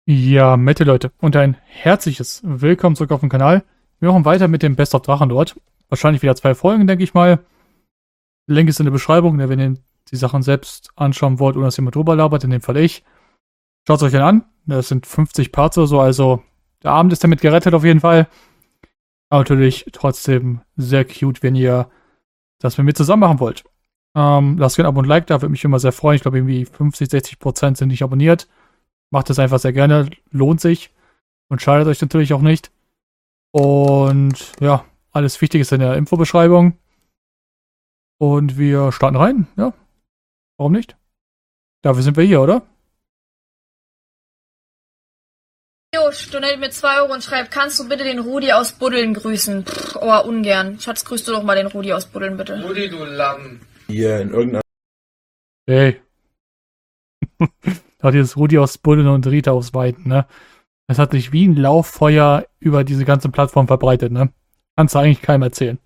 Ja, Mette Leute und ein herzliches Willkommen zurück auf dem Kanal. Wir machen weiter mit dem Best of Drachen dort. Wahrscheinlich wieder 2 Folgen, denke ich mal. Link ist in der Beschreibung, wenn ihr die Sachen selbst anschauen wollt, ohne dass jemand drüber labert, in dem Fall ich. Schaut es euch dann an. Das sind 50 Parts oder so, also der Abend ist damit gerettet auf jeden Fall. Aber natürlich trotzdem sehr cute, wenn ihr das mit mir zusammen machen wollt. Lasst gerne ein Abo und Like da, würde mich immer sehr freuen. Ich glaube, irgendwie 50-60% sind nicht abonniert. Macht es einfach sehr gerne, lohnt sich und schadet euch natürlich auch nicht. Und ja, alles Wichtige ist in der Infobeschreibung. Und wir starten rein, ja. Warum nicht? Dafür sind wir hier, oder? Josh, donate mir 2 Euro und schreib, kannst du bitte den Rudi aus Buddeln grüßen? Ungern. Schatz, grüß du doch mal den Rudi aus Buddeln, bitte. Rudi, du Lappen. Hier in irgendeiner... Hey. Da hat jetzt Rudi aus Buddeln und Rita aus Weiden, ne? Das hat sich wie ein Lauffeuer über diese ganze Plattform verbreitet, ne? Kannst du eigentlich keinem erzählen.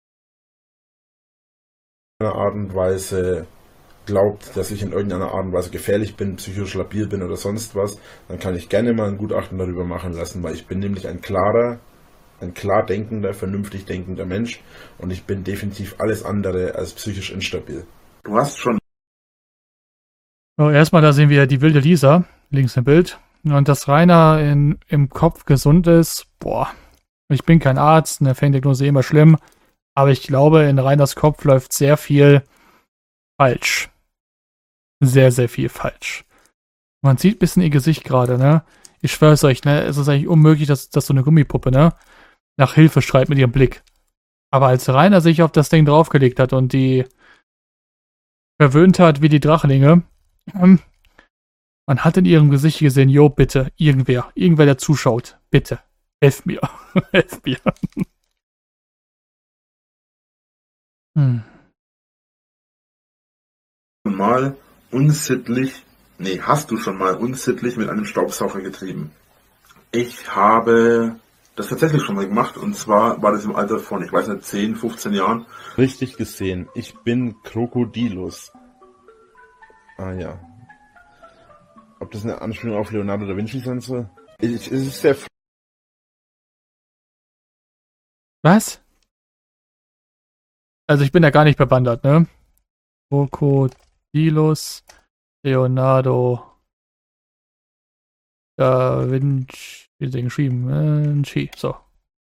Art und Weise glaubt, dass ich in irgendeiner Art und Weise gefährlich bin, psychisch labil bin oder sonst was, dann kann ich gerne mal ein Gutachten darüber machen lassen, weil ich bin nämlich ein klar denkender, vernünftig denkender Mensch und ich bin definitiv alles andere als psychisch instabil. Du hast schon... So, erstmal, da sehen wir die wilde Lisa, links im Bild. Und dass Rainer im Kopf gesund ist, boah. Ich bin kein Arzt, eine Ferndiagnose immer schlimm. Aber ich glaube, in Rainers Kopf läuft sehr viel falsch. Sehr, sehr viel falsch. Man sieht ein bisschen ihr Gesicht gerade, ne? Ich schwör's euch, ne? Es ist eigentlich unmöglich, dass so eine Gummipuppe, ne? Nach Hilfe schreit mit ihrem Blick. Aber als Rainer sich auf das Ding draufgelegt hat und die verwöhnt hat wie die Drachlinge, man hat in ihrem Gesicht gesehen, jo, bitte, irgendwer, der zuschaut, bitte, helf mir, helf mir. Hast du schon mal unsittlich mit einem Staubsauger getrieben? Ich habe das tatsächlich schon mal gemacht und zwar war das im Alter von, ich weiß nicht, 10, 15 Jahren. Richtig gesehen, ich bin Krokodilus. Ah ja. Ob das eine Anspielung auf Leonardo da Vinci sein soll? Es ist sehr... Was? Also ich bin da gar nicht bewandert, ne? Krokodilus, Leonardo da Vinci, wie ist denn geschrieben? Vinci, so.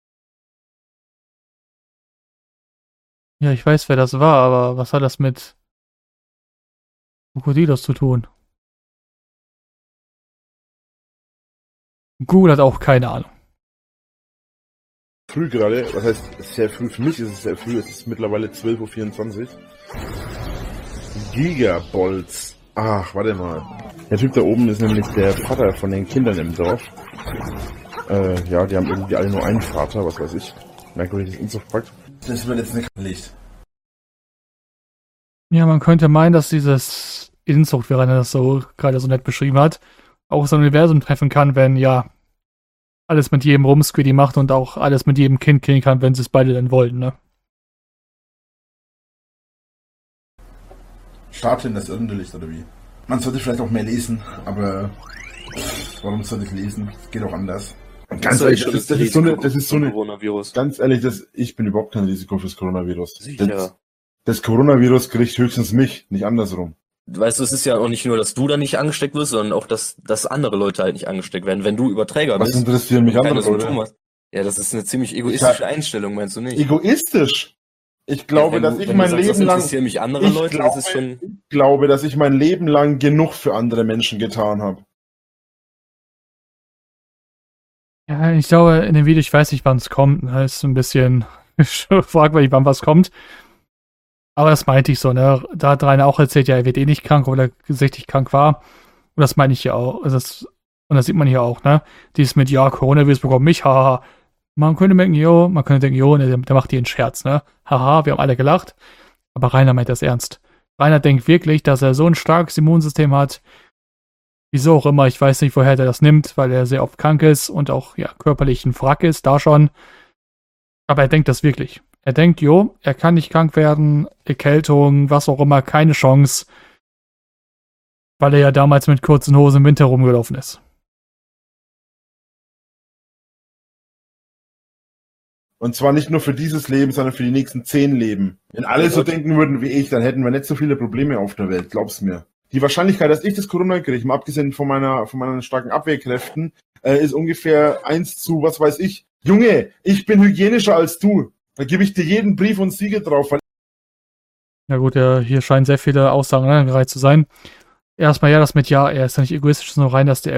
Ja, ich weiß, wer das war, aber was hat das mit Krokodilus zu tun? Google hat auch keine Ahnung. Früh gerade, was heißt sehr früh, für mich ist es sehr früh, es ist mittlerweile 12:24 Uhr. Gigabolts. Ach, warte mal. Der Typ da oben ist nämlich der Vater von den Kindern im Dorf. Ja, die haben irgendwie alle nur einen Vater, was weiß ich. Merkwürdiges Inzuchtpakt. Das wird jetzt nicht Licht. Ja, man könnte meinen, dass dieses Inzucht, wie Rainer das so gerade so nett beschrieben hat, auch so ein Universum treffen kann, wenn ja alles mit jedem Rumsquiddy macht und auch alles mit jedem Kind killen kann, wenn sie es beide dann wollen, ne? Starte in das Irrenlicht oder wie? Man sollte vielleicht auch mehr lesen, aber warum soll ich lesen? Es geht auch anders. Und ganz ehrlich, das ist so eine Coronavirus. Ganz ehrlich, ich bin überhaupt kein Risiko fürs Coronavirus. Sicher. Das Coronavirus kriegt höchstens mich, nicht andersrum. Weißt du, es ist ja auch nicht nur, dass du da nicht angesteckt wirst, sondern auch, dass andere Leute halt nicht angesteckt werden, wenn du Überträger bist. Was interessieren mich andere Symptome Leute? hast. Ja, das ist eine ziemlich egoistische Einstellung, meinst du nicht? Egoistisch? Ich glaube, Ja, dass ich wenn mein du sagst, Leben das lang... interessieren mich andere Leute, das ist schon... Ich glaube, dass ich mein Leben lang genug für andere Menschen getan habe. Ja, ich glaube, in dem Video, ich weiß nicht, wann es kommt, das ist ein bisschen fragwürdig, wann was kommt. Aber das meinte ich so, ne? Da hat Rainer auch erzählt, ja, er wird eh nicht krank, obwohl er gesichtlich krank war. Und das meine ich ja auch. Und das sieht man hier auch, ne? Dieses mit, ja, Coronavirus bekommt mich, haha. Man könnte denken, jo, ne, der macht dir einen Scherz, ne? Haha, wir haben alle gelacht. Aber Rainer meint das ernst. Rainer denkt wirklich, dass er so ein starkes Immunsystem hat. Wieso auch immer, ich weiß nicht, woher der das nimmt, weil er sehr oft krank ist und auch, ja, körperlich ein Wrack ist, da schon. Aber er denkt das wirklich. Er denkt, jo, er kann nicht krank werden, Erkältung, was auch immer, keine Chance. Weil er ja damals mit kurzen Hosen im Winter rumgelaufen ist. Und zwar nicht nur für dieses Leben, sondern für die nächsten 10 Leben. Wenn alle so denken würden wie ich, dann hätten wir nicht so viele Probleme auf der Welt, glaub's mir. Die Wahrscheinlichkeit, dass ich das Corona kriege, mal abgesehen von meinen starken Abwehrkräften, ist ungefähr 1 zu, was weiß ich. Junge, ich bin hygienischer als du. Da gebe ich dir jeden Brief und Siegel drauf. Ja gut, hier scheinen sehr viele Aussagen angereiht zu sein. Erstmal das mit er ist ja nicht egoistisch, sondern rein, dass der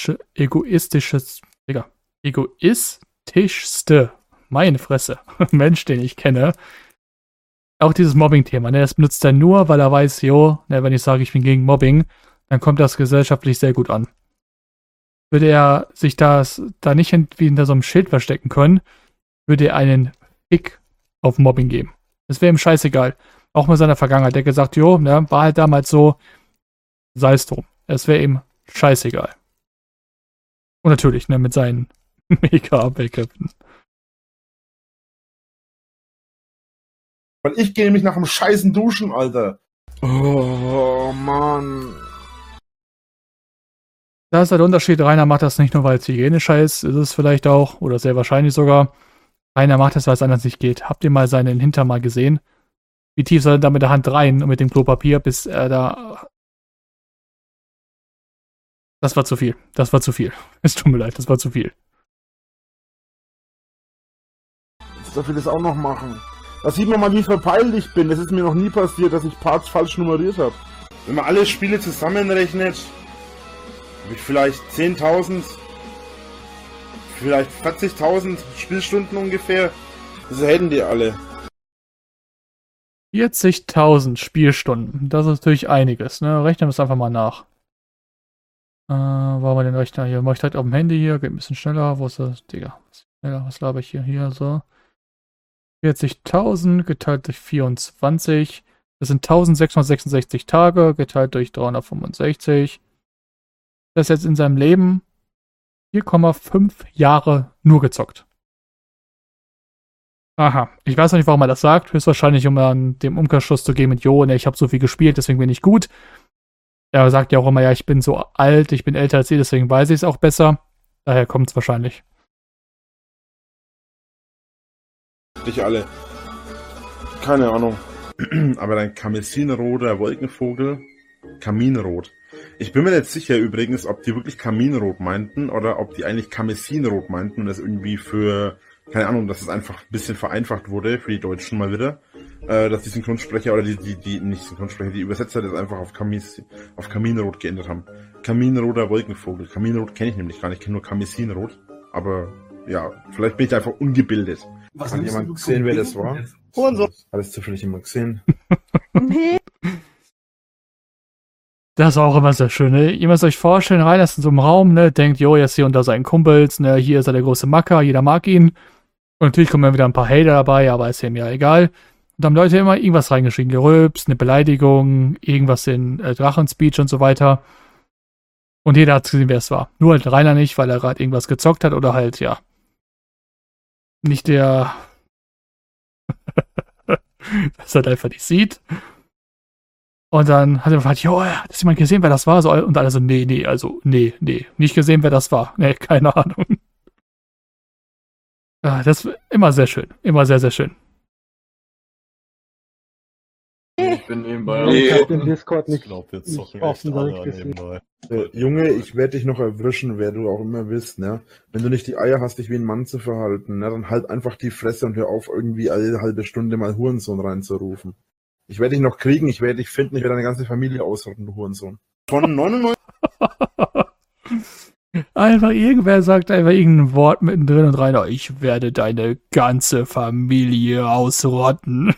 egoistischste, meine Fresse, Mensch, den ich kenne. Auch dieses Mobbing-Thema, das benutzt er nur, weil er weiß, wenn ich sage, ich bin gegen Mobbing, dann kommt das gesellschaftlich sehr gut an. Würde er sich da nicht irgendwie hinter so einem Schild verstecken können, würde er einen Fick auf Mobbing geben. Es wäre ihm scheißegal. Auch mit seiner Vergangenheit. Der hat gesagt, war halt damals so, sei es drum. Es wäre ihm scheißegal. Und natürlich, mit seinen Mega-Abwehrkräften. Weil ich gehe nämlich nach dem scheißen Duschen, Alter. Oh, Mann. Da ist halt der Unterschied. Rainer macht das nicht nur, weil es hygienischer ist es vielleicht auch, oder sehr wahrscheinlich sogar. Rainer macht das, weil es anders nicht geht. Habt ihr mal seinen Hintern mal gesehen? Wie tief soll er da mit der Hand rein und mit dem Klopapier, bis er da... Das war zu viel. Es tut mir leid, das war zu viel. Jetzt darf ich das auch noch machen. Da sieht man mal, wie verpeilt ich bin. Das ist mir noch nie passiert, dass ich Parts falsch nummeriert habe. Wenn man alle Spiele zusammenrechnet, habe ich vielleicht 10.000, vielleicht 40.000 Spielstunden ungefähr. Das hätten die alle. 40.000 Spielstunden. Das ist natürlich einiges, ne? Rechnen wir es einfach mal nach. Wo haben wir den Rechner hier? Mach ich direkt auf dem Handy hier. Geht ein bisschen schneller. Wo ist das? Digga. Schneller. Was laber ich hier? Hier, so. 40.000 geteilt durch 24. Das sind 1666 Tage geteilt durch 365. Das ist jetzt in seinem Leben 4,5 Jahre nur gezockt. Aha, ich weiß noch nicht, warum er das sagt. Höchstwahrscheinlich, um dann dem Umkehrschluss zu geben mit, ich habe so viel gespielt, deswegen bin ich gut. Er sagt ja auch immer, ich bin so alt, ich bin älter als ihr, deswegen weiß ich es auch besser. Daher kommt es wahrscheinlich. Nicht alle. Keine Ahnung. Aber dein Kaminroter Wolkenvogel, Kaminrot. Ich bin mir nicht sicher übrigens, ob die wirklich Kaminrot meinten oder ob die eigentlich Kamisinrot meinten und das irgendwie für, keine Ahnung, dass es einfach ein bisschen vereinfacht wurde für die Deutschen mal wieder, dass die Synchronsprecher oder nicht Synchronsprecher, die Übersetzer das einfach auf Kaminrot geändert haben. Kaminroter Wolkenvogel. Kaminrot kenne ich nämlich gar nicht, ich kenne nur Kamisinrot. Aber ja, vielleicht bin ich einfach ungebildet. Hat jemand gesehen, wer das war? Hat es zufällig jemand gesehen? Nee. Das ist auch immer sehr schön, ne? Ihr müsst euch vorstellen, Rainer ist in so einem Raum, ne? Denkt, jetzt hier unter seinen Kumpels, ne? Hier ist er der große Macker, jeder mag ihn. Und natürlich kommen dann wieder ein paar Hater dabei, aber ist ihm ja egal. Und da haben Leute immer irgendwas reingeschrieben, gerülpst, eine Beleidigung, irgendwas in Drachenspeech und so weiter. Und jeder hat gesehen, wer es war. Nur halt Rainer nicht, weil er gerade irgendwas gezockt hat oder halt, nicht der das halt einfach nicht sieht. Und dann hat er gefragt, hat das jemand gesehen, wer das war? So, und alle so, nee, nicht gesehen, wer das war. Nee, keine Ahnung. Das ist immer sehr schön. Immer sehr, sehr schön. Ich bin nebenbei. Ich hab den Discord nicht Ich glaube, wir zocken offen, echt soll alle ich gesehen. nebenbei. Junge, ich werde dich noch erwischen, wer du auch immer bist, ne? Wenn du nicht die Eier hast, dich wie ein Mann zu verhalten, ne, dann halt einfach die Fresse und hör auf, irgendwie alle halbe Stunde mal Hurensohn reinzurufen. Ich werde dich noch kriegen, ich werde dich finden, ich werde deine ganze Familie ausrotten, du Hurensohn. Von 99... Einfach irgendwer sagt einfach irgendein Wort mittendrin und Rainer, ich werde deine ganze Familie ausrotten.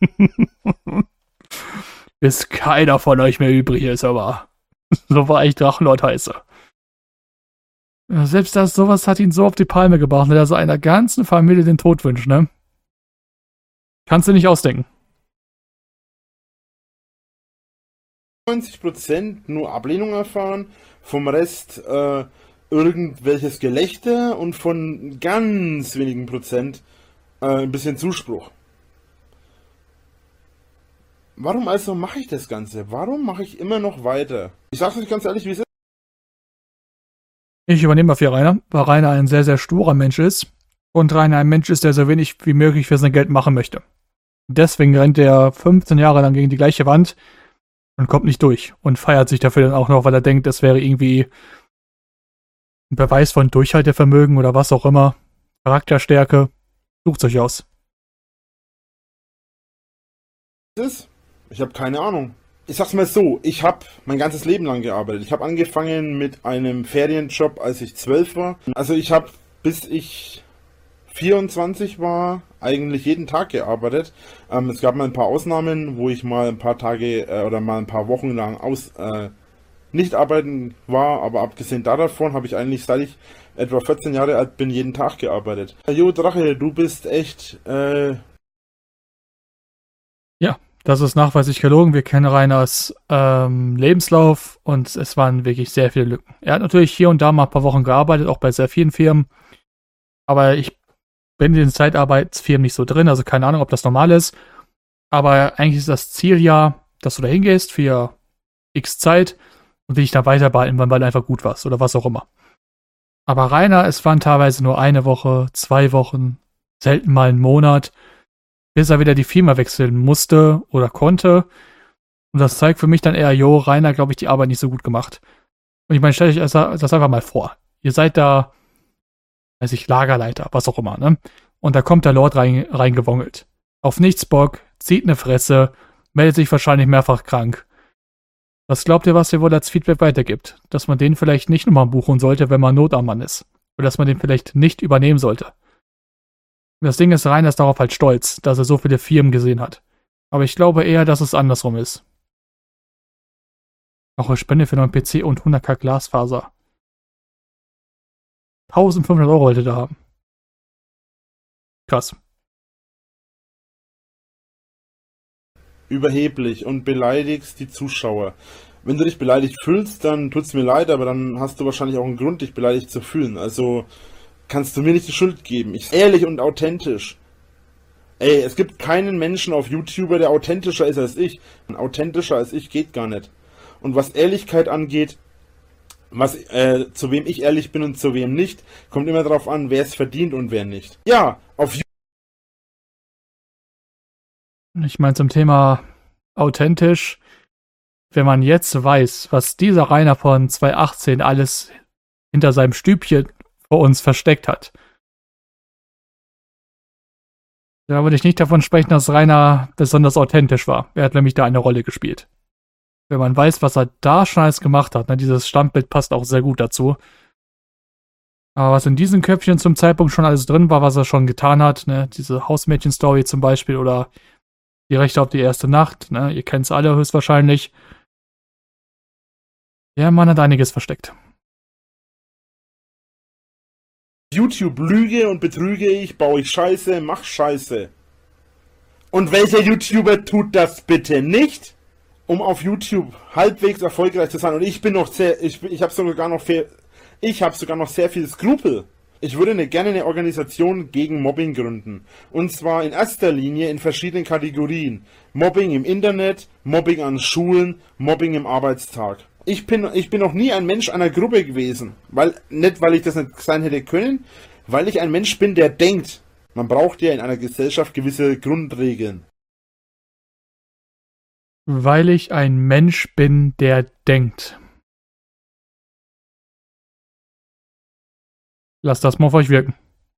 Bis keiner von euch mehr übrig ist, aber so war ich Drachenlord heiße. Ja, selbst sowas hat ihn so auf die Palme gebracht, dass er so einer ganzen Familie den Tod wünscht, ne? Kannst du nicht ausdenken. 90% nur Ablehnung erfahren, vom Rest irgendwelches Gelächter und von ganz wenigen Prozent ein bisschen Zuspruch. Warum also mache ich das Ganze? Warum mache ich immer noch weiter? Ich sag's euch ganz ehrlich, wie es ist. Ich übernehme mal für Rainer, weil Rainer ein sehr, sehr sturer Mensch ist. Und Rainer ein Mensch ist, der so wenig wie möglich für sein Geld machen möchte. Deswegen rennt er 15 Jahre lang gegen die gleiche Wand und kommt nicht durch und feiert sich dafür dann auch noch, weil er denkt, das wäre irgendwie ein Beweis von Durchhaltevermögen oder was auch immer. Charakterstärke. Sucht euch aus. Ich habe keine Ahnung. Ich sag's mal so, ich habe mein ganzes Leben lang gearbeitet. Ich habe angefangen mit einem Ferienjob, als ich 12 war. Also ich habe, bis ich 24 war, eigentlich jeden Tag gearbeitet. Es gab mal ein paar Ausnahmen, wo ich mal ein paar Tage oder mal ein paar Wochen lang nicht arbeiten war, aber abgesehen davon habe ich eigentlich, seit ich etwa 14 Jahre alt bin, jeden Tag gearbeitet. Jo, Drache, du bist echt... Ja, das ist nachweislich gelogen. Wir kennen Rainers Lebenslauf und es waren wirklich sehr viele Lücken. Er hat natürlich hier und da mal ein paar Wochen gearbeitet, auch bei sehr vielen Firmen. Aber ich bin in den Zeitarbeitsfirmen nicht so drin, also keine Ahnung, ob das normal ist. Aber eigentlich ist das Ziel ja, dass du da hingehst für X Zeit und dich da weiter behalten, weil du einfach gut warst oder was auch immer. Aber Rainer, es waren teilweise nur eine Woche, 2 Wochen, selten mal einen Monat, bis er wieder die Firma wechseln musste oder konnte. Und das zeigt für mich dann eher, jo, Rainer, glaube ich, die Arbeit nicht so gut gemacht. Und ich meine, stellt euch das einfach mal vor. Ihr seid da, weiß ich, Lagerleiter, was auch immer, ne? Und da kommt der Lord reingewongelt. Auf nichts Bock, zieht eine Fresse, meldet sich wahrscheinlich mehrfach krank. Was glaubt ihr, was ihr wohl als Feedback weitergibt? Dass man den vielleicht nicht nochmal buchen sollte, wenn man Not am Mann ist. Oder dass man den vielleicht nicht übernehmen sollte. Das Ding ist, Rainer ist darauf halt stolz, dass er so viele Firmen gesehen hat. Aber ich glaube eher, dass es andersrum ist. Auch eine Spende für neuen PC und 100k Glasfaser. 1500 Euro wollte er haben. Krass. überheblich und beleidigst die Zuschauer. Wenn du dich beleidigt fühlst, dann tut's mir leid, aber dann hast du wahrscheinlich auch einen Grund, dich beleidigt zu fühlen. Also kannst du mir nicht die Schuld geben. Ich ehrlich und authentisch. Ey, es gibt keinen Menschen auf YouTube, der authentischer ist als ich. Authentischer als ich geht gar nicht. Und was Ehrlichkeit angeht, zu wem ich ehrlich bin und zu wem nicht, kommt immer darauf an, wer es verdient und wer nicht. Ja, auf YouTube. Ich meine zum Thema authentisch, wenn man jetzt weiß, was dieser Rainer von 2018 alles hinter seinem Stübchen vor uns versteckt hat, da würde ich nicht davon sprechen, dass Rainer besonders authentisch war. Er hat nämlich da eine Rolle gespielt. Wenn man weiß, was er da schon alles gemacht hat, ne, dieses Standbild passt auch sehr gut dazu. Aber was in diesen Köpfchen zum Zeitpunkt schon alles drin war, was er schon getan hat, ne, diese Hausmädchen-Story zum Beispiel oder die Rechte auf die erste Nacht, ne, ihr kennt es alle höchstwahrscheinlich. Der Mann hat einiges versteckt. YouTube lüge und betrüge ich, baue ich Scheiße, mach Scheiße. Und welcher YouTuber tut das bitte nicht, um auf YouTube halbwegs erfolgreich zu sein? Und ich bin noch ich habe sogar noch sehr viel Skrupel. Ich würde gerne eine Organisation gegen Mobbing gründen. Und zwar in erster Linie in verschiedenen Kategorien. Mobbing im Internet, Mobbing an Schulen, Mobbing im Arbeitstag. Ich bin noch nie ein Mensch einer Gruppe gewesen. Nicht, weil ich das nicht sein hätte können, weil ich ein Mensch bin, der denkt. Man braucht ja in einer Gesellschaft gewisse Grundregeln. Weil ich ein Mensch bin, der denkt. Lasst das mal auf euch wirken.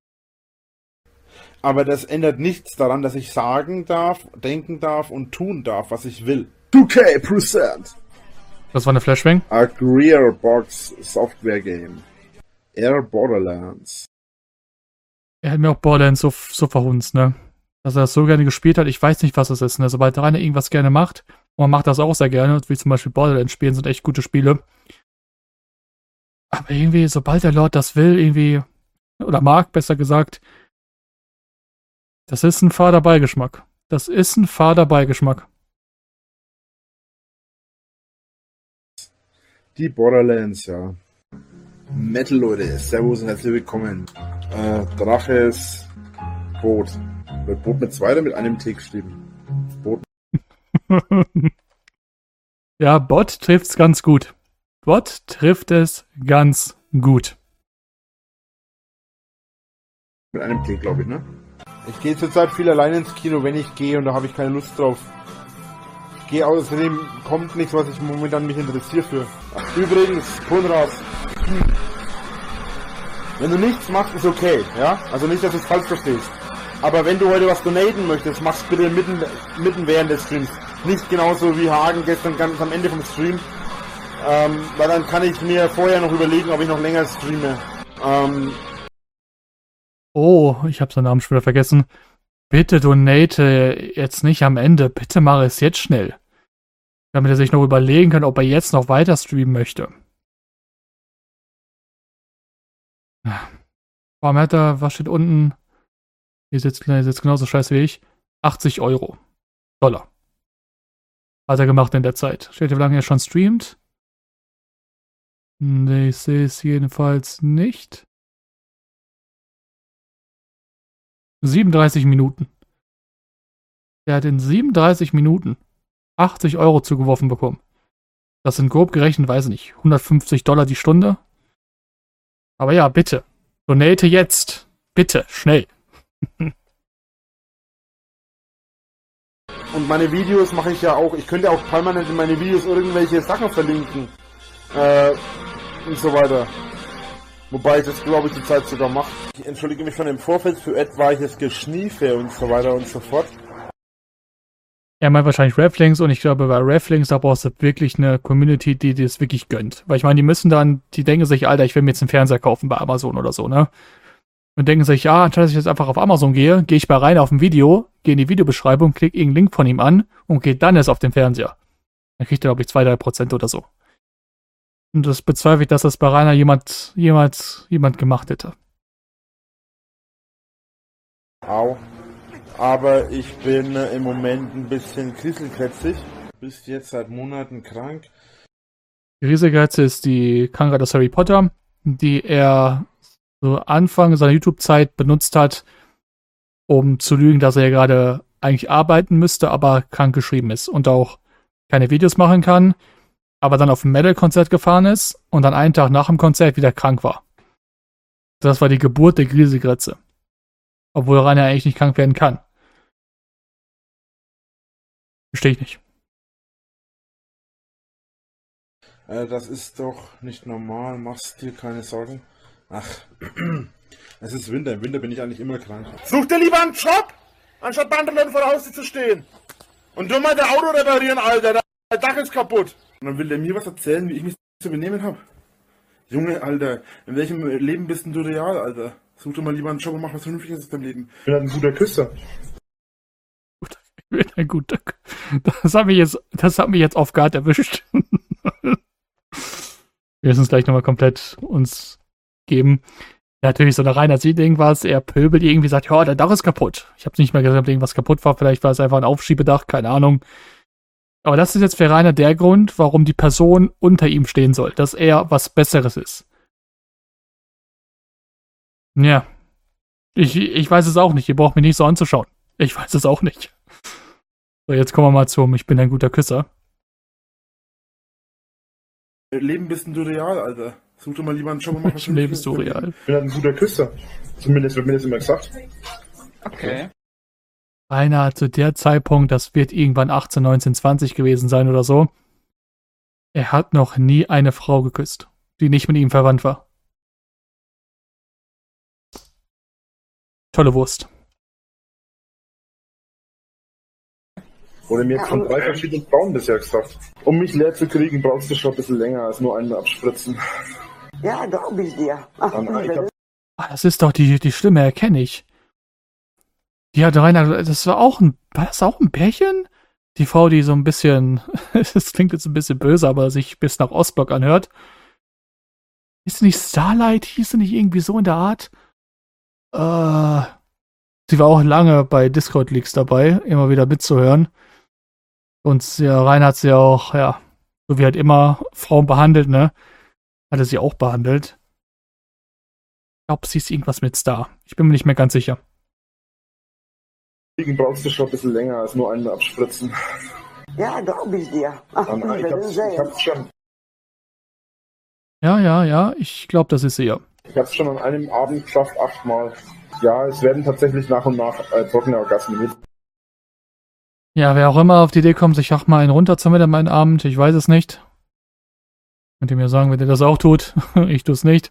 Aber das ändert nichts daran, dass ich sagen darf, denken darf und tun darf, was ich will. 2K%! Das war eine Flashbang. A Gearbox Software Game. Air Borderlands. Er hat mir auch Borderlands so verhunzt, ne? Dass er das so gerne gespielt hat, ich weiß nicht, was es ist, ne? Sobald Rainer irgendwas gerne macht, und man macht das auch sehr gerne, wie zum Beispiel Borderlands spielen, sind echt gute Spiele. Aber irgendwie, sobald der Lord das will, irgendwie, oder mag, besser gesagt, das ist ein fader Beigeschmack. Das ist ein fader Beigeschmack. Die Borderlands, ja. Metal, Leute. Servus und herzlich willkommen. Draches Boot. Wird Boot mit 2 oder mit einem T geschrieben? Boot. Ja, Bot trifft's ganz gut. Bot trifft es ganz gut. Mit einem T, glaube ich, ne? Ich gehe zurzeit viel allein ins Kino, wenn ich gehe, und da habe ich keine Lust drauf. Ich gehe außerdem, kommt nichts, was ich momentan mich interessiere für. Übrigens, Konrad, wenn du nichts machst, ist okay, ja? Also nicht, dass du es falsch verstehst. Aber wenn du heute was donaten möchtest, mach's bitte mitten während des Streams. Nicht genauso wie Hagen gestern ganz am Ende vom Stream. Weil dann kann ich mir vorher noch überlegen, ob ich noch länger streame. Oh, ich habe seinen Namen schon wieder vergessen. Bitte donate jetzt nicht am Ende. Bitte mache es jetzt schnell. Damit er sich noch überlegen kann, ob er jetzt noch weiter streamen möchte. Warum hat er, was steht unten? Hier sitzt genauso scheiße wie ich. 80 Euro. Dollar. Hat er gemacht in der Zeit. Steht hier, wie lange er schon streamt? Nee, ich sehe es jedenfalls nicht. 37 Minuten. Er hat in 37 Minuten 80 Euro zugeworfen bekommen. Das sind grob gerechnet, weiß ich nicht, 150 Dollar die Stunde. Aber ja, bitte. Donate jetzt. Bitte, schnell. Und meine Videos mache ich ja auch. Ich könnte auch permanent in meine Videos irgendwelche Sachen verlinken. Und so weiter. Wobei ich das, glaube ich, die Zeit sogar mache. Ich entschuldige mich schon im Vorfeld für etwaiges Geschniefe und so weiter und so fort. Er meint wahrscheinlich Reflinks, und ich glaube, bei Reflinks, da brauchst du wirklich eine Community, die dir das wirklich gönnt. Weil ich meine, die denken sich, Alter, ich will mir jetzt einen Fernseher kaufen bei Amazon oder so, ne? Und denken sich, ja, anstatt dass ich jetzt einfach auf Amazon gehe, gehe ich mal rein auf ein Video, gehe in die Videobeschreibung, klicke irgendeinen Link von ihm an und gehe dann erst auf den Fernseher. Dann kriegt er, glaube ich, 2-3% oder so. Und das bezweifle ich, dass das bei Rainer jemand gemacht hätte. Au. Aber ich bin im Moment ein bisschen kriselkrätzig. Bist jetzt seit Monaten krank. Die Riesigreize ist die Krankheit aus Harry Potter, die er so Anfang seiner YouTube-Zeit benutzt hat, um zu lügen, dass er ja gerade eigentlich arbeiten müsste, aber krank geschrieben ist und auch keine Videos machen kann, aber dann auf ein Metal-Konzert gefahren ist und dann einen Tag nach dem Konzert wieder krank war. Das war die Geburt der Grieselgrätze. Obwohl Rainer eigentlich nicht krank werden kann. Verstehe ich nicht. Das ist doch nicht normal. Machst dir keine Sorgen. Ach, es ist Winter. Im Winter bin ich eigentlich immer krank. Such dir lieber einen Job, anstatt bei anderen Leuten vor der Haustür zu stehen. Und du mal dein Auto reparieren, Alter. Dein Dach ist kaputt. Und dann will der mir was erzählen, wie ich mich zu benehmen habe. Junge, Alter, in welchem Leben bist denn du real, Alter? Such dir mal lieber einen Job und mach was Vernünftiges aus deinem Leben. Ich bin halt ein guter Küsser. Ich bin ein guter Das hat mich jetzt auf Guard erwischt. Wir müssen es gleich nochmal komplett uns geben. Ja, natürlich, so der Rainer sieht irgendwas, er pöbelt irgendwie, sagt, ja, der Dach ist kaputt. Ich habe nicht mehr gesagt, ob irgendwas kaputt war, vielleicht war es einfach ein Aufschiebedach, keine Ahnung. Aber das ist jetzt für Rainer der Grund, warum die Person unter ihm stehen soll, dass er was Besseres ist. Ja. Ich weiß es auch nicht, ihr braucht mich nicht so anzuschauen. Ich weiß es auch nicht. So, jetzt kommen wir mal zum Ich bin ein guter Küsser. Leben bist denn du real, Alter? Such dir mal lieber einen Job und mach was Leben bist du real. Ich bin halt ein guter Küsser. Zumindest wird mir das immer gesagt. Okay. Rainer hat zu der Zeitpunkt, das wird irgendwann 18, 19, 20 gewesen sein oder so, er hat noch nie eine Frau geküsst, die nicht mit ihm verwandt war. Tolle Wurst. Wurde mir jetzt von 3 verschiedenen Frauen bisher gesagt. Um mich leer zu kriegen, brauchst du schon ein bisschen länger als nur einen abspritzen. Ja, glaube ich dir. Das ist doch die Stimme, erkenne ich. Die hat Rainer, war das auch ein Pärchen? Die Frau, die so ein bisschen, das klingt jetzt ein bisschen böse, aber sich bis nach Ostblock anhört. Ist sie nicht Starlight? Hieß sie nicht irgendwie so in der Art? Sie war auch lange bei Discord Leaks dabei, immer wieder mitzuhören. Und ja, Rainer hat sie auch, ja, so wie halt immer Frauen behandelt, ne? Hat er sie auch behandelt. Ich glaube, sie ist irgendwas mit Star. Ich bin mir nicht mehr ganz sicher. Brauchst du schon ein bisschen länger als nur einen abspritzen. Ja, glaube ich dir. Ich hab's schon. Ja, ich glaube, das ist sie ja. Ich habe es schon an einem Abend geschafft, 8-mal. Ja, es werden tatsächlich nach und nach trockene Orgasmen mit. Ja, wer auch immer auf die Idee kommt, sich auch mal einen runterzumitteln an meinen Abend, ich weiß es nicht. Könnt ihr mir sagen, wenn ihr das auch tut. Ich tue es nicht.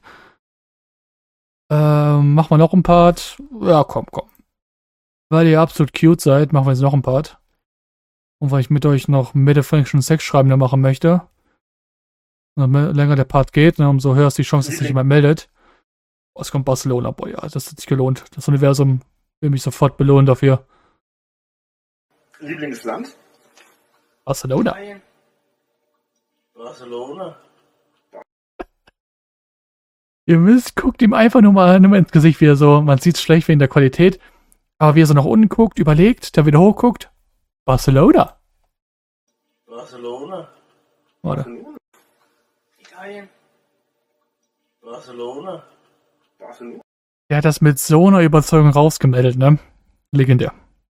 Machen wir noch ein Part. Ja, komm. Weil ihr absolut cute seid, machen wir jetzt noch ein Part. Und weil ich mit euch noch Metaphysischen Sexschreibende machen möchte. Und länger der Part geht, ne, umso höher ist die Chance, dass sich jemand meldet. Oh, es kommt Barcelona, boah, ja, das hat sich gelohnt. Das Universum will mich sofort belohnen dafür. Lieblingsland? Barcelona. Barcelona. Guckt ihm einfach nur mal ins Gesicht, wie er so, man sieht es schlecht wegen der Qualität, aber wie er so nach unten guckt, überlegt, dann wieder hochguckt. Barcelona. Barcelona. Warte. Italien. Barcelona. Der hat das mit so einer Überzeugung rausgemeldet, ne? Legendär.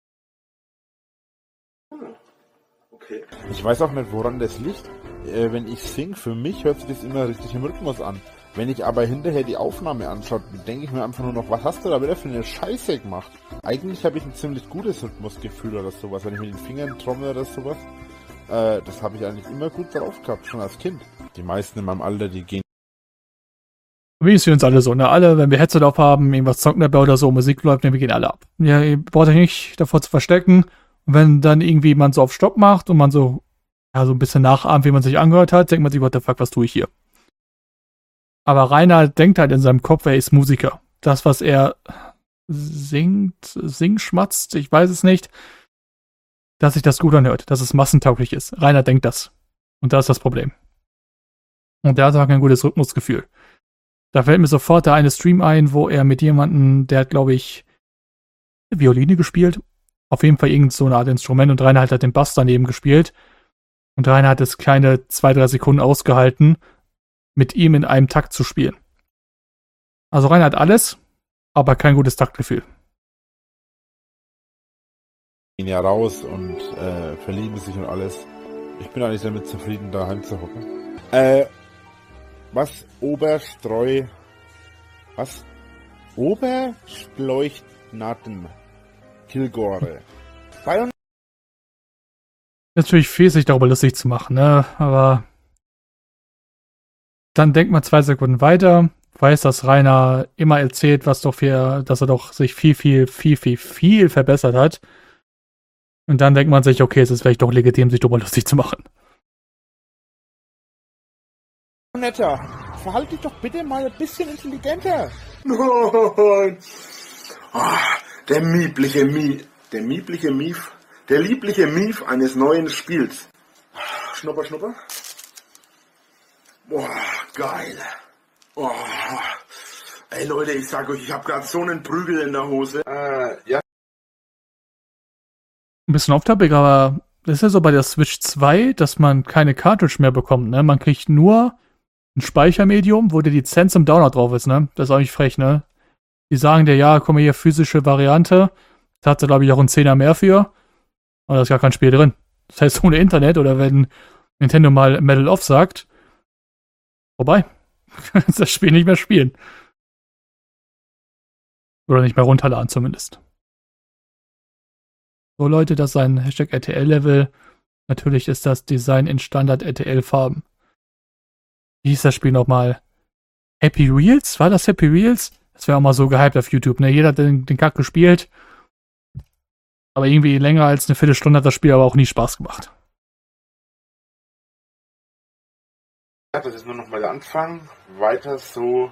Okay. Ich weiß auch nicht, woran das liegt. Wenn ich singe, für mich hört sich das immer richtig im Rhythmus an. Wenn ich aber hinterher die Aufnahme anschaue, denke ich mir einfach nur noch, was hast du da wieder für eine Scheiße gemacht? Eigentlich habe ich ein ziemlich gutes Rhythmusgefühl oder sowas, wenn ich mit den Fingern trommel oder sowas. Das habe ich eigentlich immer gut drauf gehabt, schon als Kind. Die meisten in meinem Alter, die gehen. Wie ist für uns alle so, ne? Alle, wenn wir Headset aufhaben, irgendwas zocken dabei oder so, Musik läuft, dann wir gehen alle ab. Ja, ihr braucht euch nicht davor zu verstecken. Und wenn dann irgendwie man so auf Stopp macht und man so, ja, so ein bisschen nachahmt, wie man sich angehört hat, denkt man sich, what the fuck, was tue ich hier? Aber Rainer denkt halt in seinem Kopf, er ist Musiker. Das, was er schmatzt, ich weiß es nicht, dass sich das gut anhört, dass es massentauglich ist. Rainer denkt das. Und da ist das Problem. Und der hat auch kein gutes Rhythmusgefühl. Da fällt mir sofort der eine Stream ein, wo er mit jemandem, der hat, glaube ich, Violine gespielt. Auf jeden Fall irgend so eine Art Instrument und Rainer hat den Bass daneben gespielt. Und Rainer hat es kleine 2-3 Sekunden ausgehalten, mit ihm in einem Takt zu spielen. Also Rainer hat alles, aber kein gutes Taktgefühl. Gehen ja raus und verlieben sich und alles. Ich bin eigentlich damit zufrieden, daheim zu hocken. Was? Oberschleuchtnatten. Kilgore. Natürlich fies, sich darüber lustig zu machen, ne? Aber dann denkt man 2 Sekunden weiter, weiß, dass Rainer immer erzählt, dass er doch sich viel verbessert hat. Und dann denkt man sich, okay, es ist vielleicht doch legitim, sich darüber lustig zu machen. Netter, verhalte dich doch bitte mal ein bisschen intelligenter. Nein. Der liebliche Mief eines neuen Spiels. Schnupper. Boah, geil. Oh. Ey Leute, ich sag euch, ich hab grad so einen Prügel in der Hose. Ja. Ein bisschen off-topic, aber das ist ja so bei der Switch 2, dass man keine Cartridge mehr bekommt, ne? Man kriegt nur ein Speichermedium, wo die Lizenz im Download drauf ist, ne? Das ist auch nicht frech, ne? Die sagen dir, ja, komm mal hier, physische Variante. Da hat sie, glaube ich, auch einen 10er mehr für. Aber da ist gar kein Spiel drin. Das heißt, ohne Internet oder wenn Nintendo mal Medal of sagt, vorbei. Kannst das Spiel nicht mehr spielen. Oder nicht mehr runterladen zumindest. So Leute, das ist ein Hashtag RTL-Level. Natürlich ist das Design in Standard RTL-Farben. Wie hieß das Spiel nochmal? Happy Wheels? War das Happy Wheels? Das wäre auch mal so gehypt auf YouTube, ne? Jeder hat den Kack gespielt. Aber irgendwie länger als eine Viertelstunde hat das Spiel aber auch nie Spaß gemacht. Ja, das ist nur noch mal der Anfang. Weiter so.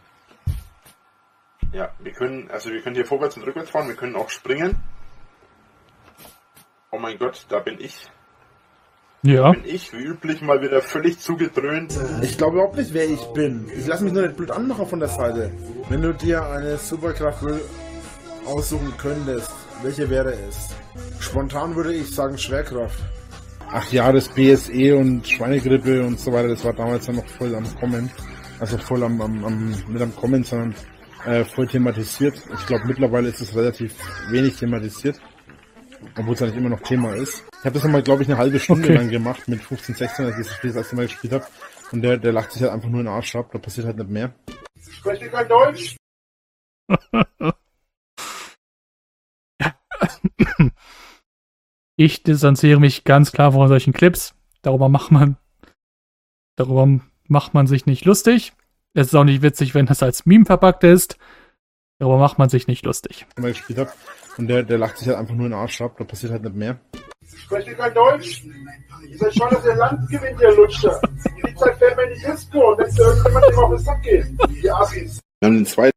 Ja, wir können hier vorwärts und rückwärts fahren, wir können auch springen. Oh mein Gott, da bin ich. Ja. Da bin ich, wie üblich, mal wieder völlig zugedröhnt. Ich glaube überhaupt nicht, wer ich bin. Ich lasse mich nur nicht blöd anmachen von der Seite. Wenn du dir eine Superkraft aussuchen könntest, welche wäre es? Spontan würde ich sagen Schwerkraft. Ach ja, das BSE und Schweinegrippe und so weiter, das war damals ja noch voll am Kommen. Also voll nicht am Kommen, sondern voll thematisiert. Ich glaube, mittlerweile ist es relativ wenig thematisiert. Obwohl es eigentlich immer noch Thema ist. Ich habe das einmal, glaube ich, eine halbe Stunde lang gemacht mit 15, 16, als ich das Spiel das erste Mal gespielt habe. Und der lacht sich halt einfach nur in den Arsch ab, da passiert halt nicht mehr. Spreche kein Deutsch? Ich distanziere mich ganz klar von solchen Clips. Darüber macht man sich nicht lustig. Es ist auch nicht witzig, wenn das als Meme verpackt ist. Darüber macht man sich nicht lustig. Mal gespielt habe. Und der lacht sich halt einfach nur in den Arsch ab. Da passiert halt nicht mehr. Spreche kein Deutsch? Ihr seid schon, dass ihr Land gewinnt, ihr Lutscher. Die Zeit fällt mir nicht ins Tor. Und wenn irgendjemand dem auf den Sack geht. Die Assis. Wir haben den zweiten.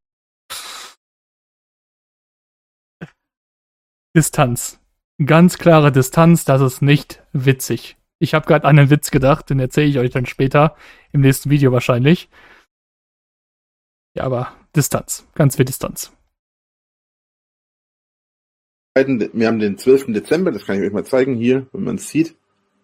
Distanz. Ganz klare Distanz, das ist nicht witzig. Ich habe gerade an einen Witz gedacht, den erzähle ich euch dann später, im nächsten Video wahrscheinlich. Ja, aber Distanz, ganz viel Distanz. Wir haben den 12. Dezember, das kann ich euch mal zeigen, hier, wenn man es sieht.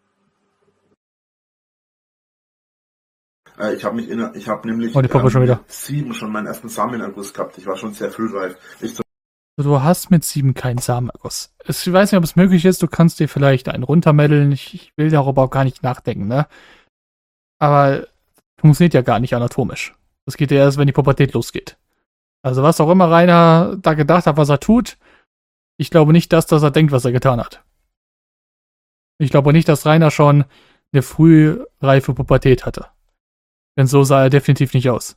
Ich habe nämlich mit 7 schon meinen ersten Samenerguss gehabt. Ich war schon sehr frühreif. Du hast mit 7 keinen Samenerguss. Ich weiß nicht, ob es möglich ist, du kannst dir vielleicht einen runtermeddeln. Ich will darüber auch gar nicht nachdenken, ne? Aber funktioniert ja gar nicht anatomisch. Das geht ja erst, wenn die Pubertät losgeht. Also was auch immer Rainer da gedacht hat, was er tut, ich glaube nicht, dass er denkt, was er getan hat. Ich glaube nicht, dass Rainer schon eine frühreife Pubertät hatte. Denn so sah er definitiv nicht aus.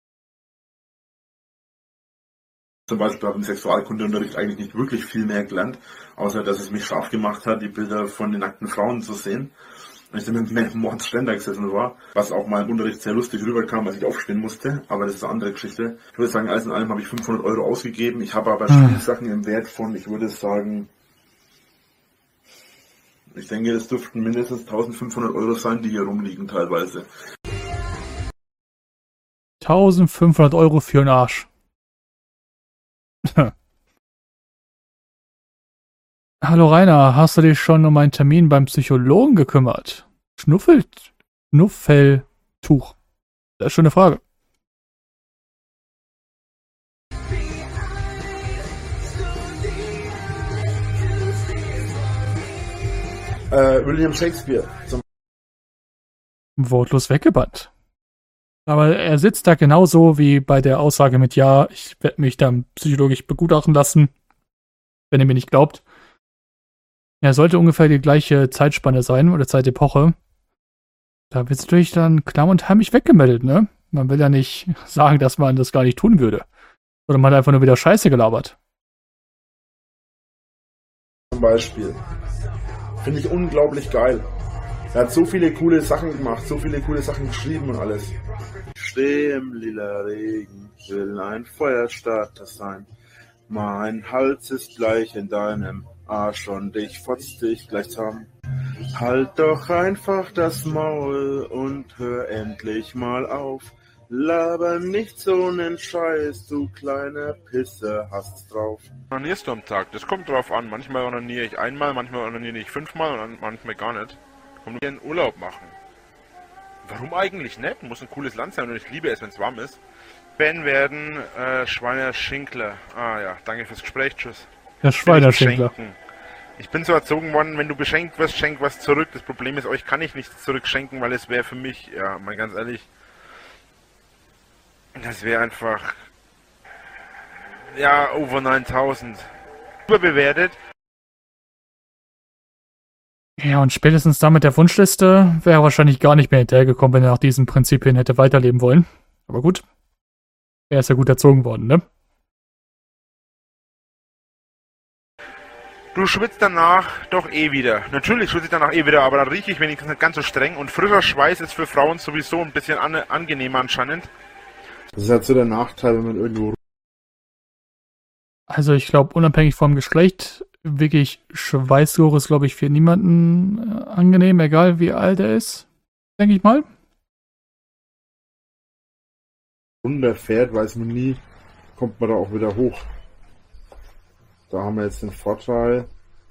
Zum Beispiel habe ich im Sexualkundeunterricht eigentlich nicht wirklich viel mehr gelernt, außer dass es mich scharf gemacht hat, die Bilder von den nackten Frauen zu sehen. Und ich dann mit dem Mordsständer gesessen war, was auch mal im Unterricht sehr lustig rüberkam, als ich aufstehen musste, aber das ist eine andere Geschichte. Ich würde sagen, alles in allem habe ich 500 Euro ausgegeben. Ich habe aber Spielsachen im Wert von, ich würde sagen, ich denke, es dürften mindestens 1500 Euro sein, die hier rumliegen teilweise. 1500 Euro für einen Arsch. Hallo Rainer, hast du dich schon um einen Termin beim Psychologen gekümmert? Schnuffeltuch. Das ist schon eine Frage. William Shakespeare. Wortlos weggebannt. Aber er sitzt da genauso wie bei der Aussage mit ja, ich werde mich dann psychologisch begutachten lassen, wenn ihr mir nicht glaubt. Er sollte ungefähr die gleiche Zeitspanne sein oder Zeitepoche. Da wird es natürlich dann klamm und heimlich weggemeldet, ne? Man will ja nicht sagen, dass man das gar nicht tun würde. Oder man hat einfach nur wieder Scheiße gelabert. Zum Beispiel. Finde ich unglaublich geil. Er hat so viele coole Sachen gemacht, so viele coole Sachen geschrieben und alles. Ich stehe im lila Regen, will ein Feuerstarter sein. Mein Hals ist gleich in deinem Arsch und ich fotz dich gleich zusammen. Halt doch einfach das Maul und hör endlich mal auf. Laber nicht so nen Scheiß, du kleine Pisse, hast drauf. Onanierst du am Tag? Das kommt drauf an. Manchmal onaniere ich einmal, manchmal onaniere ich 5-mal und manchmal gar nicht. Komm, du einen Urlaub machen. Warum eigentlich nicht? Muss ein cooles Land sein und ich liebe es, wenn es warm ist. Ben werden, Schweiner Schinkler. Ah ja, danke fürs Gespräch, tschüss. Der Schweiner Schinkler. Ich bin so erzogen worden, wenn du beschenkt wirst, schenk was zurück. Das Problem ist, euch kann ich nichts zurückschenken, weil es wäre für mich, ja, mal ganz ehrlich, das wäre einfach, ja, over 9000. Überbewertet. Ja, und spätestens da mit der Wunschliste wäre er wahrscheinlich gar nicht mehr hinterhergekommen, wenn er nach diesen Prinzipien hätte weiterleben wollen. Aber gut. Er ist ja gut erzogen worden, ne? Du schwitzt danach doch eh wieder. Natürlich schwitze ich danach eh wieder, aber dann rieche ich wenigstens nicht ganz so streng. Und frischer Schweiß ist für Frauen sowieso ein bisschen angenehmer anscheinend. Das ist halt so der Nachteil, wenn man irgendwo... Also ich glaube, unabhängig vom Geschlecht, wirklich Schweißgeruch ist, glaube ich, für niemanden angenehm, egal wie alt er ist, denke ich mal. Runterfährt, weiß man nie, kommt man da auch wieder hoch. Da haben wir jetzt den Vorteil,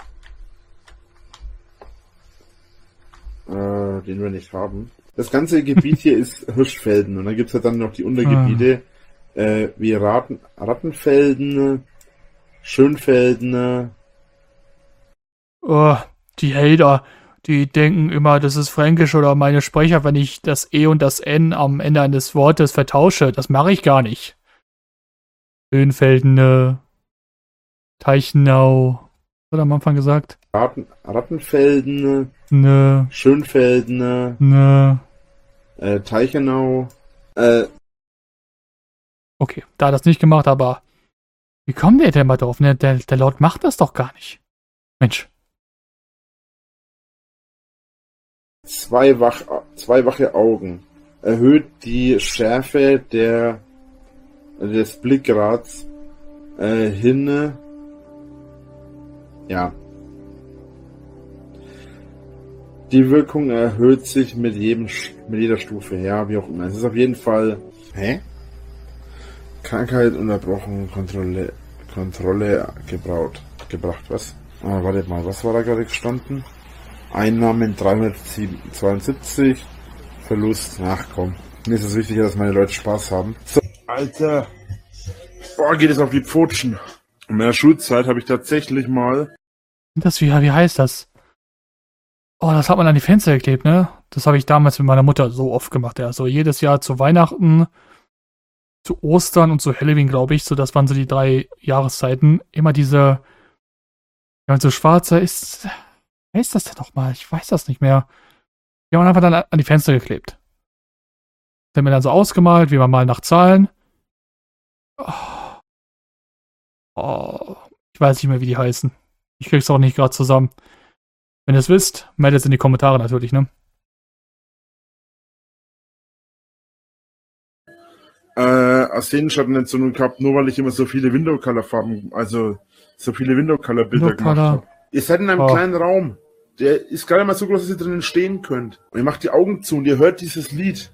den wir nicht haben. Das ganze Gebiet hier ist Hirschfelden und dann gibt es ja dann noch die Untergebiete wie Rattenfelden, Schönfelden. Oh, die Hater, die denken immer, das ist Fränkisch oder meine Sprecher, wenn ich das E und das N am Ende eines Wortes vertausche. Das mache ich gar nicht. Höhenfeldene, Teichenau, was hat er am Anfang gesagt? Rattenfelden, Ne, Schönfelden, ne. Teichenau. Okay, da hat er das nicht gemacht, aber wie kommt der denn mal drauf? Ne, der Lord macht das doch gar nicht. Mensch. Zwei wache Augen. Erhöht die Schärfe des Blickrads hin. Ja. Die Wirkung erhöht sich mit jeder Stufe. Ja, wie auch immer. Es ist auf jeden Fall. Hä? Krankheit unterbrochen, Kontrolle gebracht. Was? Wartet mal, was war da gerade gestanden? Einnahmen 372, Verlust, komm. Mir ist es wichtiger, dass meine Leute Spaß haben. So, Alter. Boah, geht es auf die Pfotschen. In meiner Schulzeit habe ich tatsächlich mal... Wie heißt das? Oh, das hat man an die Fenster geklebt, ne? Das habe ich damals mit meiner Mutter so oft gemacht, ja. So jedes Jahr zu Weihnachten, zu Ostern und zu Halloween, glaube ich. So, das waren so die 3 Jahreszeiten. Immer diese... Ja, so schwarzer ist... Wer ist das denn nochmal? Ich weiß das nicht mehr. Die haben wir einfach dann an die Fenster geklebt. Das haben wir dann so ausgemalt, wie wir mal nach Zahlen. Ich weiß nicht mehr, wie die heißen. Ich krieg's auch nicht gerade zusammen. Wenn ihr es wisst, meldet es in die Kommentare natürlich, ne? Arsenenschattenentzündung gehabt, nur weil ich immer so viele Window-Color-Farben, also so viele Window-Color-Bilder gemacht habe. Ihr seid in einem kleinen Raum. Der ist gerade mal so groß, dass ihr drinnen stehen könnt. Und ihr macht die Augen zu und ihr hört dieses Lied.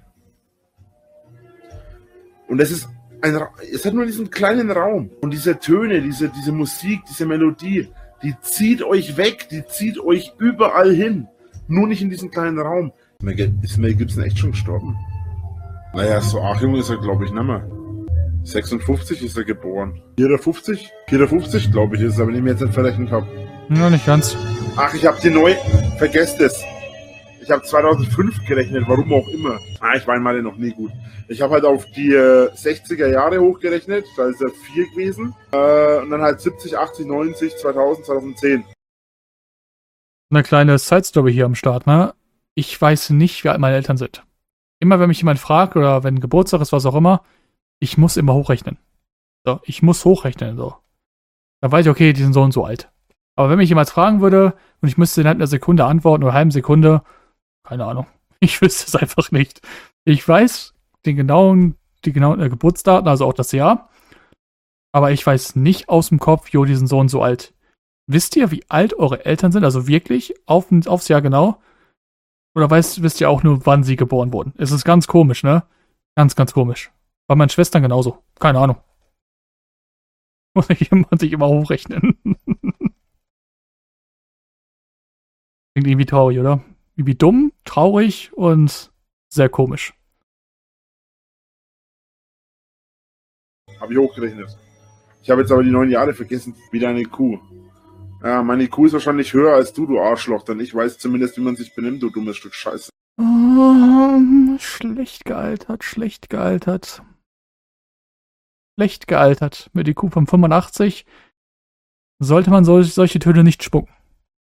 Und es ist es hat nur diesen kleinen Raum. Und diese Töne, diese Musik, diese Melodie, die zieht euch weg, die zieht euch überall hin. Nur nicht in diesen kleinen Raum. Ist Mel Gibson echt schon gestorben? Naja, so arg jung ist er, glaube ich, nicht mehr. 56 ist er geboren. 54? 54, glaube ich, ist es, aber wenn ich mir jetzt nicht verrechnet habe. Ja, nicht ganz. Ach, ich habe die neu... Vergesst es. Ich habe 2005 gerechnet, warum auch immer. Ich war in Mathe noch nie gut. Ich habe halt auf die 60er Jahre hochgerechnet, da ist er 4 gewesen. Und dann halt 70, 80, 90, 2000, 2010. Eine kleine Side-Story hier am Start, ne? Ich weiß nicht, wie alt meine Eltern sind. Immer wenn mich jemand fragt oder wenn Geburtstag ist, was auch immer, ich muss immer hochrechnen. So, ich muss hochrechnen, so. Da weiß ich, okay, die sind so und so alt. Aber wenn mich jemand fragen würde und ich müsste innerhalb einer Sekunde antworten oder einer halben Sekunde, keine Ahnung. Ich wüsste es einfach nicht. Ich weiß die genauen Geburtsdaten, also auch das Jahr. Aber ich weiß nicht aus dem Kopf, jo, die sind so und so alt. Wisst ihr, wie alt eure Eltern sind? Also wirklich aufs Jahr genau? Oder wisst ihr auch nur, wann sie geboren wurden? Es ist ganz komisch, ne? Ganz, ganz komisch. Bei meinen Schwestern genauso. Keine Ahnung. Muss ich immer hochrechnen. Klingt irgendwie traurig, oder? Irgendwie dumm, traurig und sehr komisch. Habe ich hochgerechnet. Ich habe jetzt aber die 9 Jahre vergessen. Wie deine Kuh. Ja, meine Kuh ist wahrscheinlich höher als du Arschloch, denn ich weiß zumindest, wie man sich benimmt, du dummes Stück Scheiße. Schlecht gealtert, schlecht gealtert. Schlecht gealtert. Mit IQ von 85 sollte man solche Töne nicht spucken.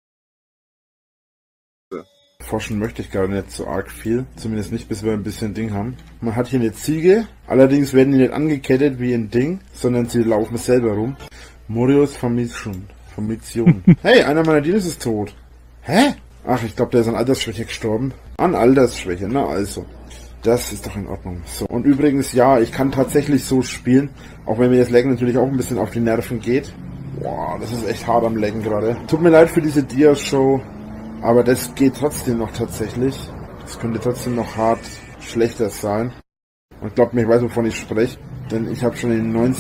Forschen möchte ich gar nicht so arg viel. Zumindest nicht, bis wir ein bisschen Ding haben. Man hat hier eine Ziege. Allerdings werden die nicht angekettet wie ein Ding, sondern sie laufen selber rum. Morios Vermission. Hey, einer meiner Diener ist tot. Hä? Ach, ich glaube, der ist an Altersschwäche gestorben. An Altersschwäche, na also. Das ist doch in Ordnung. So, und übrigens, ja, ich kann tatsächlich so spielen, auch wenn mir das Laggen natürlich auch ein bisschen auf die Nerven geht. Boah, das ist echt hart am Laggen gerade. Tut mir leid für diese Dia-Show, aber das geht trotzdem noch tatsächlich. Das könnte trotzdem noch hart schlechter sein. Und glaubt mir, ich weiß, wovon ich spreche, denn ich habe schon in den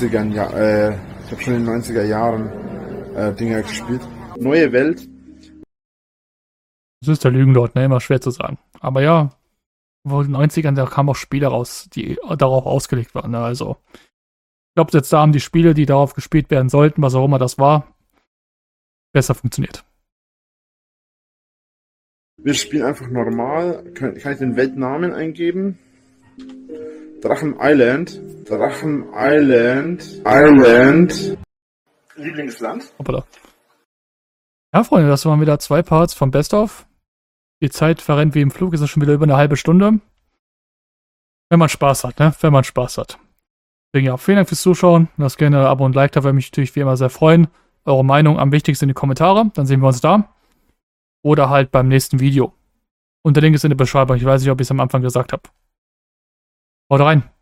90er Jahren Dinger gespielt. Neue Welt. Das ist der Lügenlord, ne? Immer schwer zu sagen. Aber ja, vor den 90ern, da kamen auch Spiele raus, die darauf ausgelegt waren. Ne? Also, ich glaube, jetzt da haben die Spiele, die darauf gespielt werden sollten, was auch immer das war, besser funktioniert. Wir spielen einfach normal. Kann ich den Weltnamen eingeben? Drachen Island. Lieblingsland? Hoppala. Ja, Freunde, das waren wieder 2 Parts vom Best of. Die Zeit verrennt wie im Flug, ist es schon wieder über eine halbe Stunde. Wenn man Spaß hat, ne? Wenn man Spaß hat. Deswegen ja, vielen Dank fürs Zuschauen. Lasst gerne ein Abo und Like, da würde mich natürlich wie immer sehr freuen. Eure Meinung am wichtigsten in die Kommentare, dann sehen wir uns da. Oder halt beim nächsten Video. Und der Link ist in der Beschreibung. Ich weiß nicht, ob ich es am Anfang gesagt habe. Haut rein.